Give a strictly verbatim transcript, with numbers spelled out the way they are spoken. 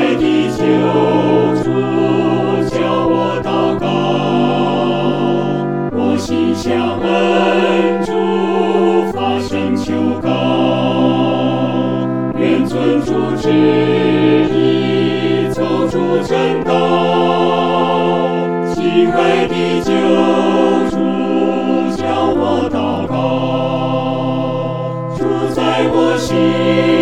的救主叫我祷告，我心向恩主发声求告，愿遵主旨意走主正道，亲爱的救主叫我祷告，主在我心